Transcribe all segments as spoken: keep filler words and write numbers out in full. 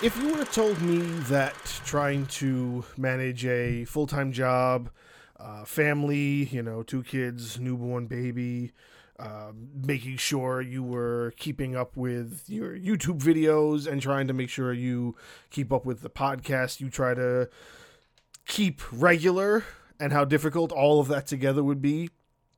If you would have told me that trying to manage a full-time job, uh, family, you know, two kids, newborn baby, uh, making sure you were keeping up with your YouTube videos and trying to make sure you keep up with the podcast you try to keep regular, and how difficult all of that together would be,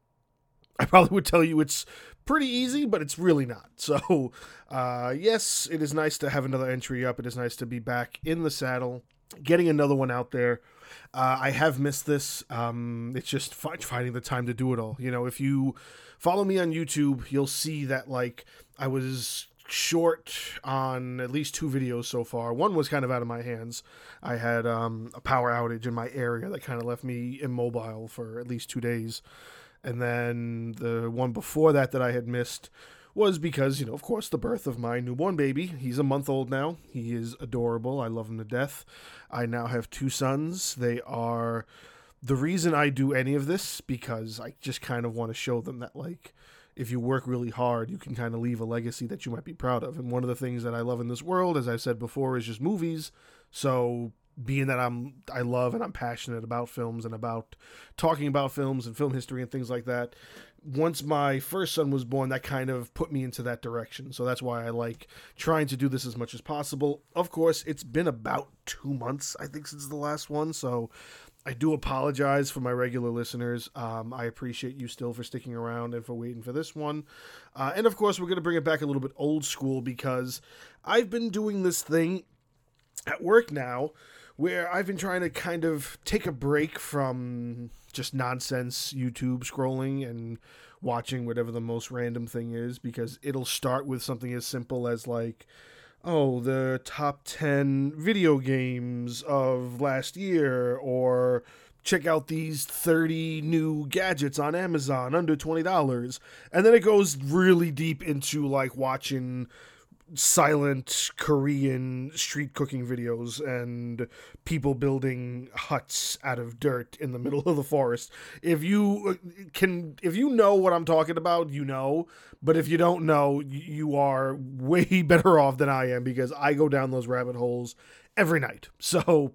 I probably would tell you it's pretty easy, but it's really not. So, uh, yes, it is nice to have another entry up. It is nice to be back in the saddle, getting another one out there. Uh, I have missed this. Um, it's just fi- finding the time to do it all. You know, if you follow me on YouTube, you'll see that, like, I was short on at least two videos so far. One was kind of out of my hands. I had um, a power outage in my area that kind of left me immobile for at least two days. And then the one before that that I had missed was because, you know, of course, the birth of my newborn baby. He's a month old now. He is adorable. I love him to death. I now have two sons. They are the reason I do any of this, because I just kind of want to show them that, like, if you work really hard, you can kind of leave a legacy that you might be proud of. And one of the things that I love in this world, as I've said before, is just movies. So being that I'm, I love and I'm passionate about films and about talking about films and film history and things like that, once my first son was born, that kind of put me into that direction. So that's why I like trying to do this as much as possible. Of course, it's been about two months, I think, since the last one. So I do apologize for my regular listeners. Um, I appreciate you still for sticking around and for waiting for this one. Uh, and of course, we're going to bring it back a little bit old school, because I've been doing this thing at work now where I've been trying to kind of take a break from just nonsense YouTube scrolling and watching whatever the most random thing is, because it'll start with something as simple as, like, oh, the top ten video games of last year, or check out these thirty new gadgets on Amazon under twenty dollars. And then it goes really deep into, like, watching silent Korean street cooking videos and people building huts out of dirt in the middle of the forest. If you can, if you know what I'm talking about, you know, but if you don't know, you are way better off than I am, because I go down those rabbit holes every night. So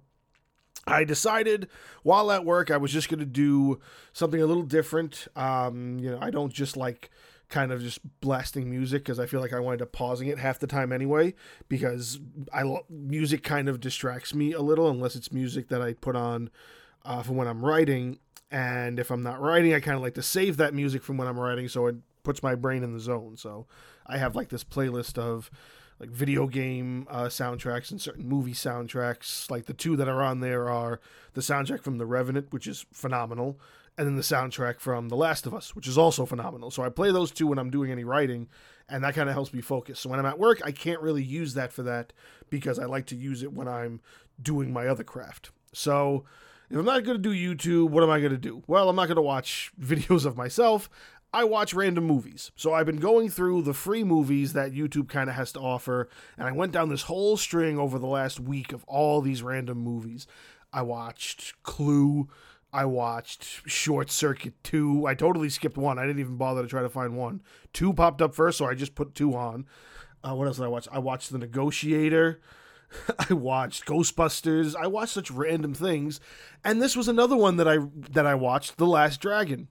I decided while at work, I was just going to do something a little different. Um, you know, I don't just like kind of just blasting music, because I feel like I wind up pausing it half the time anyway, because I music kind of distracts me a little, unless it's music that I put on uh, for when I'm writing. And if I'm not writing, I kind of like to save that music from when I'm writing, so it puts my brain in the zone. So I have like this playlist of like video game uh, soundtracks and certain movie soundtracks. Like the two that are on there are the soundtrack from The Revenant, which is phenomenal, and then the soundtrack from The Last of Us, which is also phenomenal. So I play those two when I'm doing any writing, and that kind of helps me focus. So when I'm at work, I can't really use that for that, because I like to use it when I'm doing my other craft. So if I'm not going to do YouTube, what am I going to do? Well, I'm not going to watch videos of myself. I watch random movies. So I've been going through the free movies that YouTube kind of has to offer, and I went down this whole string over the last week of all these random movies. I watched Clue. I watched Short Circuit two. I totally skipped one. I didn't even bother to try to find one. Two popped up first, so I just put two on. Uh, what else did I watch? I watched The Negotiator. I watched Ghostbusters. I watched such random things. And this was another one that I that I watched, The Last Dragon.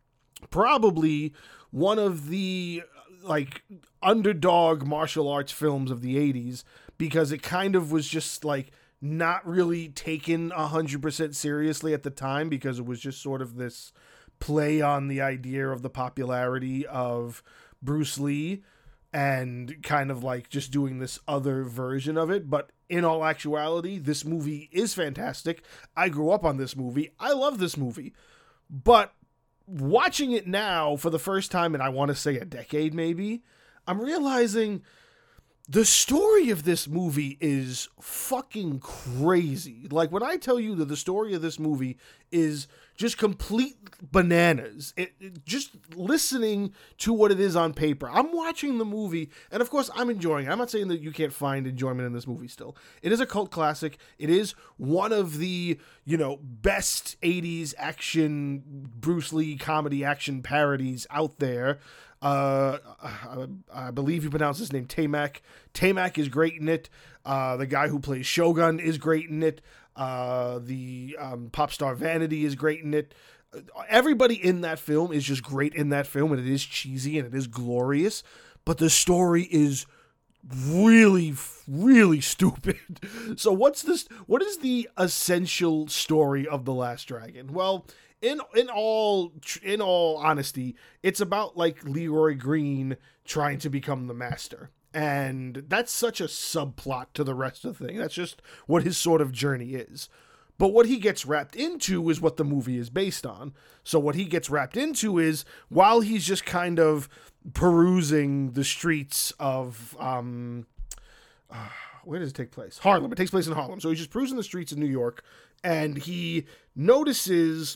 Probably one of the, like, underdog martial arts films of the eighties, because it kind of was just, like, not really taken one hundred percent seriously at the time, because it was just sort of this play on the idea of the popularity of Bruce Lee and kind of like just doing this other version of it. But in all actuality, this movie is fantastic. I grew up on this movie. I love this movie. But watching it now for the first time in, I want to say, a decade maybe, I'm realizing the story of this movie is fucking crazy. Like, when I tell you that the story of this movie is just complete bananas, it, it, just listening to what it is on paper. I'm watching the movie, and of course, I'm enjoying it. I'm not saying that you can't find enjoyment in this movie still. It is a cult classic. It is one of the, you know, best eighties action, Bruce Lee comedy action parodies out there. Uh, I, I believe you pronounce his name Taimak. Taimak is great in it. Uh, the guy who plays Shogun is great in it. Uh, the um, pop star Vanity is great in it. Everybody in that film is just great in that film, and it is cheesy and it is glorious, but the story is really, really stupid. So what's this? What is the essential story of The Last Dragon? Well, in in all in all honesty, it's about like Leroy Green trying to become the master. And that's such a subplot to the rest of the thing. That's just what his sort of journey is. But what he gets wrapped into is what the movie is based on. So what he gets wrapped into is, while he's just kind of perusing the streets of, um, uh, where does it take place? Harlem. It takes place in Harlem. So he's just perusing the streets of New York, and he notices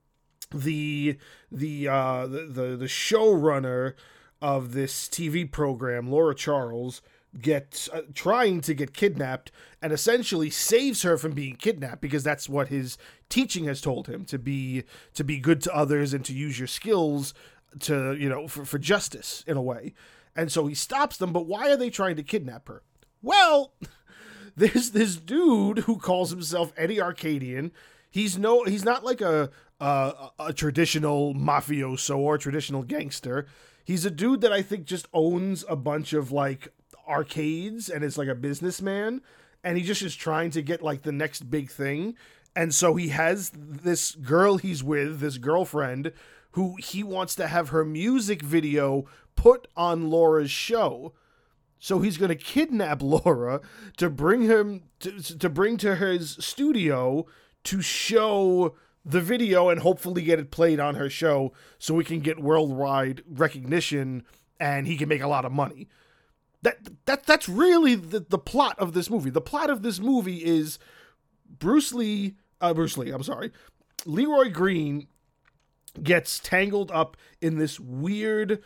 the the uh, the the, the showrunner of this T V program, Laura Charles, get uh, trying to get kidnapped, and essentially saves her from being kidnapped, because that's what his teaching has told him, to be to be good to others and to use your skills to, you know, for, for justice in a way. And so he stops them. But why are they trying to kidnap her? Well, there's this dude who calls himself Eddie Arcadian. He's no he's not like a a, a traditional mafioso or a traditional gangster. He's a dude that I think just owns a bunch of like arcades and is like a businessman, and he just is trying to get like the next big thing. And so he has this girl he's with, this girlfriend, who he wants to have her music video put on Laura's show. So he's going to kidnap Laura to bring him to, to bring to his studio to show the video and hopefully get it played on her show so we can get worldwide recognition and he can make a lot of money. That that that's really the, the plot of this movie. The plot of this movie is Bruce Lee, uh, Bruce Lee, I'm sorry, Leroy Green gets tangled up in this weird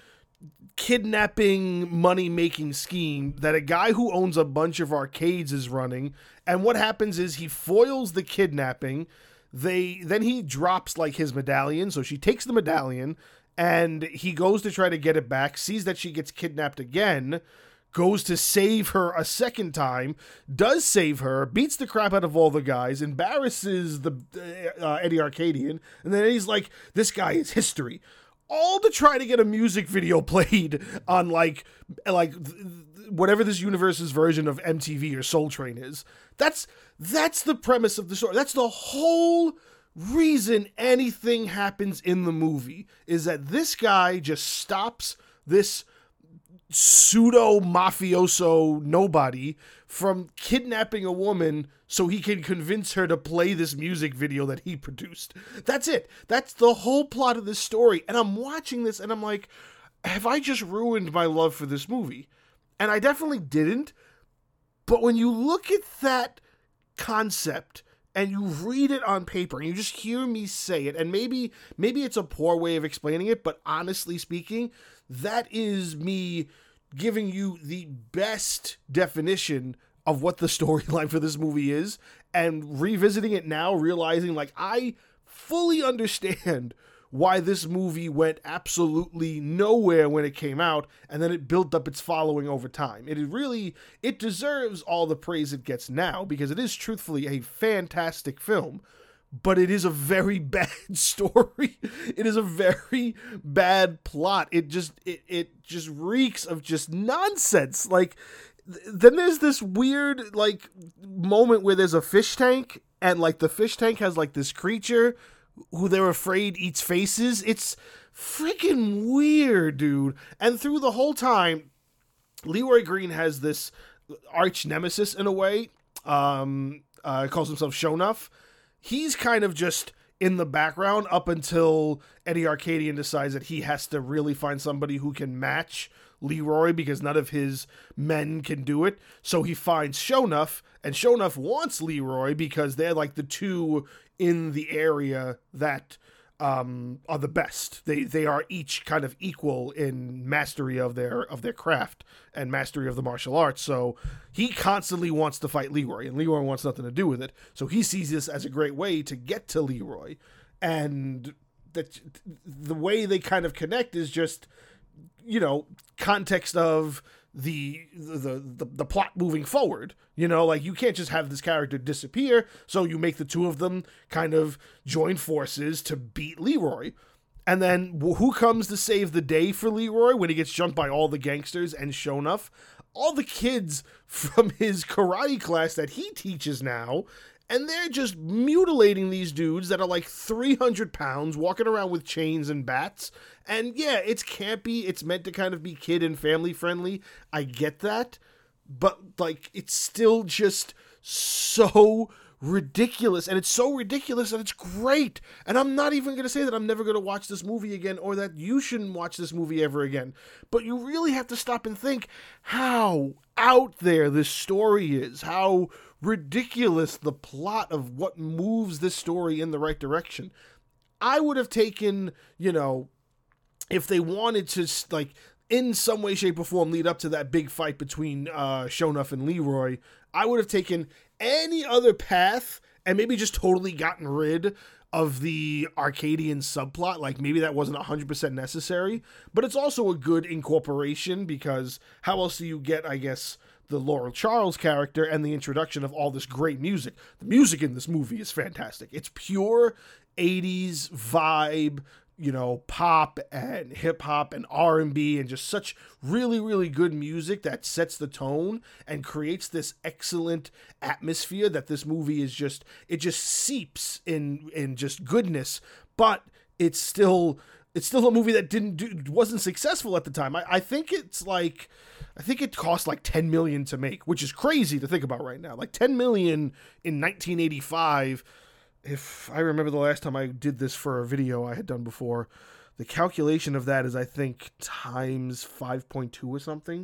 kidnapping money-making scheme that a guy who owns a bunch of arcades is running. And what happens is he foils the kidnapping. They then he drops like his medallion, so she takes the medallion and he goes to try to get it back, sees that she gets kidnapped again, goes to save her a second time, does save her, beats the crap out of all the guys, embarrasses the uh, Eddie Arcadian, and then Eddie's like, this guy is history. All to try to get a music video played on like like whatever this universe's version of M T V or Soul Train is. That's that's the premise of the story. That's the whole reason anything happens in the movie, is that this guy just stops this pseudo mafioso nobody from kidnapping a woman so he can convince her to play this music video that he produced. That's it. That's the whole plot of this story. And I'm watching this and I'm like, have I just ruined my love for this movie? And I definitely didn't. But when you look at that concept and you read it on paper and you just hear me say it, and maybe maybe it's a poor way of explaining it, but honestly speaking, that is me giving you the best definition of what the storyline for this movie is, and revisiting it now, realizing like I fully understand why this movie went absolutely nowhere when it came out, and then it built up its following over time. It really, it deserves all the praise it gets now, because it is truthfully a fantastic film, but it is a very bad story. It is a very bad plot. It just, it, it just reeks of just nonsense. Like, th- then there's this weird, like, moment where there's a fish tank, and, like, the fish tank has, like, this creature who they're afraid eats faces. It's freaking weird, dude. And through the whole time, Leroy Green has this arch nemesis in a way. Um, uh, calls himself Shonuff. He's kind of just in the background up until Eddie Arcadian decides that he has to really find somebody who can match Leroy, because none of his men can do it. So he finds Shonuff, and Shonuff wants Leroy because they're like the two in the area that um, are the best. They they are each kind of equal in mastery of their of their craft and mastery of the martial arts. So he constantly wants to fight Leroy, and Leroy wants nothing to do with it. So he sees this as a great way to get to Leroy, and that the way they kind of connect is just, you know, context of the, the the the plot moving forward. You know, like, you can't just have this character disappear, so you make the two of them kind of join forces to beat Leroy. And then who comes to save the day for Leroy when he gets jumped by all the gangsters and Sho'nuff? All the kids from his karate class that he teaches now, and they're just mutilating these dudes that are like three hundred pounds, walking around with chains and bats. And yeah, it's campy. It's meant to kind of be kid and family friendly. I get that. But, like, it's still just so ridiculous. And it's so ridiculous that it's great. And I'm not even going to say that I'm never going to watch this movie again, or that you shouldn't watch this movie ever again. But you really have to stop and think how out there this story is, how ridiculous the plot of what moves this story in the right direction. I would have taken, you know, if they wanted to, like, in some way, shape, or form lead up to that big fight between uh, Sho'nuff and Leroy, I would have taken any other path and maybe just totally gotten rid of the Arcadian subplot. Like, maybe that wasn't one hundred percent necessary, but it's also a good incorporation, because how else do you get, I guess, the Laurel Charles character and the introduction of all this great music? The music in this movie is fantastic. It's pure eighties vibe, you know, pop and hip hop and R and B, and just such really, really good music that sets the tone and creates this excellent atmosphere that this movie is just, it just seeps in, in just goodness. But it's still, it's still a movie that didn't do, wasn't successful at the time. I, I think it's like, I think it cost like ten million dollars to make, which is crazy to think about right now. Like ten million dollars in nineteen eighty-five. If I remember the last time I did this for a video I had done before, the calculation of that is, I think, times five point two or something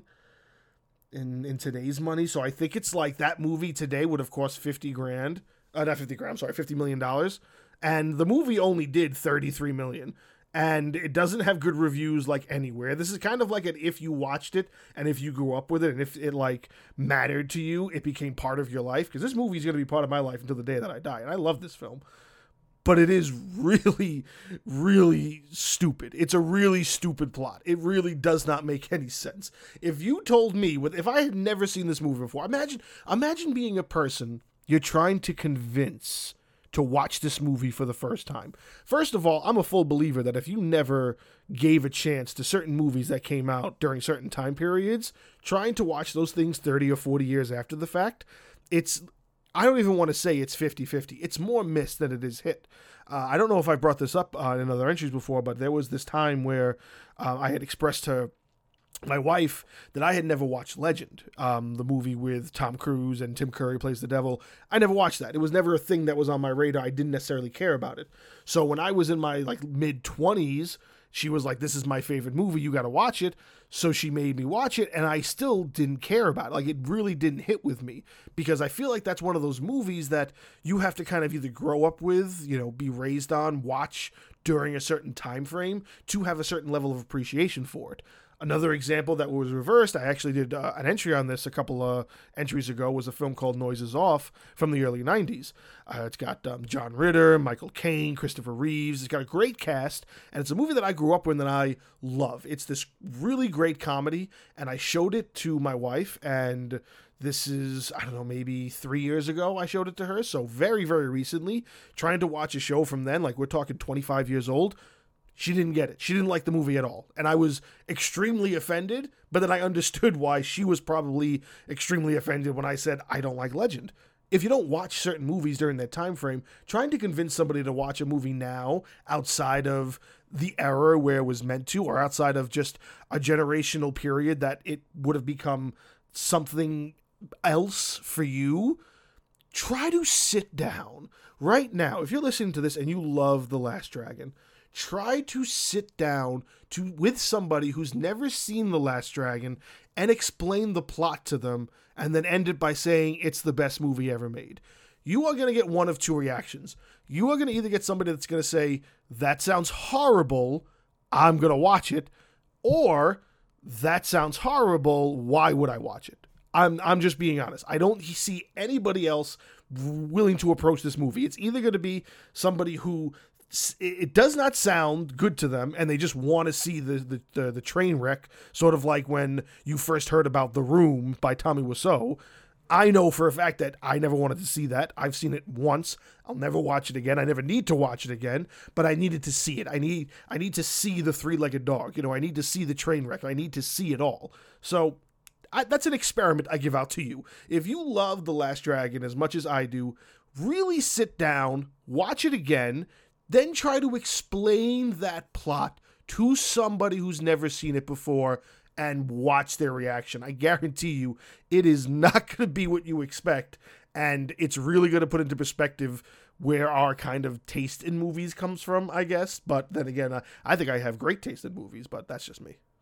in, in today's money. So I think it's like that movie today would have cost fifty grand. Uh, not fifty grand, I'm sorry, fifty million dollars. And the movie only did thirty-three million dollars. And it doesn't have good reviews like anywhere. This is kind of like an if you watched it and if you grew up with it and if it like mattered to you, it became part of your life. Because this movie is going to be part of my life until the day that I die. And I love this film. But it is really, really stupid. It's a really stupid plot. It really does not make any sense. If you told me, with if I had never seen this movie before, imagine, imagine being a person you're trying to convince to watch this movie for the first time. First of all, I'm a full believer that if you never gave a chance to certain movies that came out during certain time periods, trying to watch those things thirty or forty years after the fact, it's, I don't even want to say it's fifty-fifty. It's more miss than it is hit. Uh, I don't know if I brought this up uh, in other entries before, but there was this time where uh, I had expressed to my wife that I had never watched Legend, um, the movie with Tom Cruise and Tim Curry plays the devil. I never watched that. It was never a thing that was on my radar. I didn't necessarily care about it. So when I was in my like mid twenties, she was like, this is my favorite movie. You got to watch it. So she made me watch it, and I still didn't care about it. Like, it really didn't hit with me, because I feel like that's one of those movies that you have to kind of either grow up with, you know, be raised on, watch during a certain time frame to have a certain level of appreciation for it. Another example that was reversed, I actually did uh, an entry on this a couple of entries ago, was a film called Noises Off from the early nineties. Uh, it's got um, John Ritter, Michael Caine, Christopher Reeves. It's got a great cast, and it's a movie that I grew up with and I love. It's this really great comedy, and I showed it to my wife, and this is, I don't know, maybe three years ago I showed it to her, so very, very recently, trying to watch a show from then, like we're talking twenty-five years old. She didn't get it. She didn't like the movie at all. And I was extremely offended, but then I understood why she was probably extremely offended when I said, I don't like Legend. If you don't watch certain movies during that time frame, trying to convince somebody to watch a movie now outside of the era where it was meant to, or outside of just a generational period that it would have become something else for you, try to sit down right now. If you're listening to this and you love The Last Dragon, try to sit down to with somebody who's never seen The Last Dragon and explain the plot to them, and then end it by saying it's the best movie ever made. You are going to get one of two reactions. You are going to either get somebody that's going to say, that sounds horrible, I'm going to watch it, or that sounds horrible, why would I watch it? I'm I'm just being honest. I don't see anybody else willing to approach this movie. It's either going to be somebody who it does not sound good to them, and they just want to see the, the, the, the train wreck, sort of like when you first heard about The Room by Tommy Wiseau. I know for a fact that I never wanted to see that. I've seen it once. I'll never watch it again. I never need to watch it again, but I needed to see it. I need I need to see the three-legged dog. You know, I need to see the train wreck. I need to see it all. So I, that's an experiment I give out to you. If you love The Last Dragon as much as I do, really sit down, watch it again, then try to explain that plot to somebody who's never seen it before and watch their reaction. I guarantee you it is not going to be what you expect, and it's really going to put into perspective where our kind of taste in movies comes from, I guess. But then again, I, I think I have great taste in movies, but that's just me.